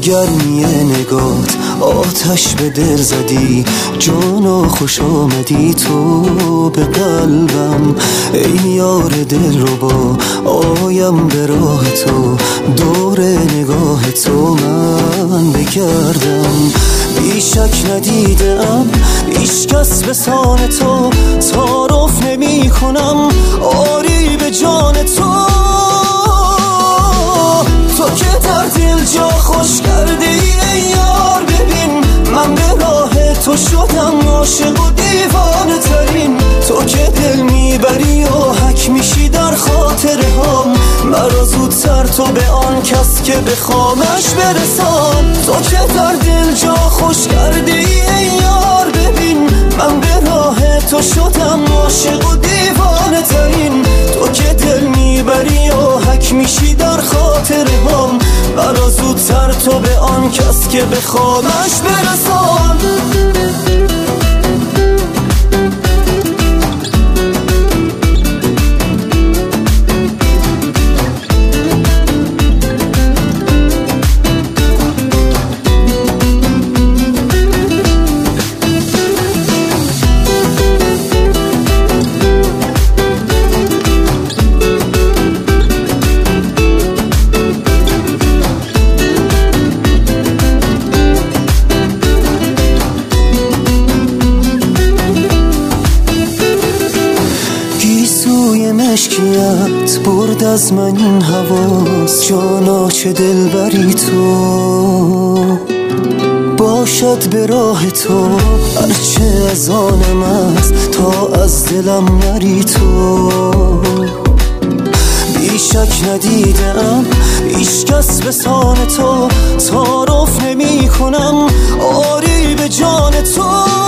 گرمی نگات آتش به دل زدی، جانا خوش آمدی تو به قلبم. ای یار دل رو با آیم به راه تو، دور نگاه تو من بگردم. بیشک ندیدم هیچ کس به سان تو، تعارف نمی کنم آری به جان تو. تو که در دل جا خوش کردی ای یار، ببین من به راه تو شدم عاشق و دیوانه ترین. تو که دل میبری و حک میشی در خاطره هم، مرا زودتر تو به آن کس که بخوامش برسان. تو که در دل جا خوش کردی ای یار، ببین من به راه تو شدم عاشق و دیوانه ترین. تو که دل میبری و حک میشی در خاطره هم، مرا زودتر تو به آن کس که بخوامش برسان. مشکیت برد از من این حواس، جانا چه دل بری تو باشد به راه تو. هرچه از آنم است تا از دلم نری تو. بیشک ندیدم هیچ کس به سان تو، تعارف نمی کنم آری به جان تو.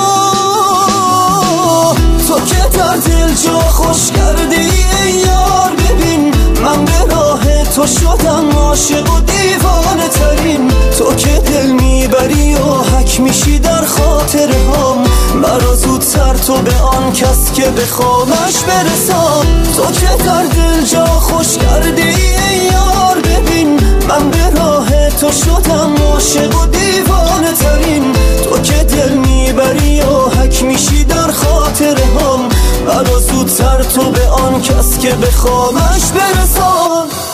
تو که در دل جا خوش کردی ای یار، ببین من به راه تو شدم عاشق و دیوانه ترین. تو که دل میبری و حک میشی در خاطره هم، مرا زودتر تو به آن کس که بخوامش برسان. تو که در دل جا خوش کردی ای یار، ببین من به راه تو شدم عاشق و دیوانه ترین. تو که دل میبری و حک میشی در خاطره هم، مرا زودتر تو به آن کس که بخوامش برسان.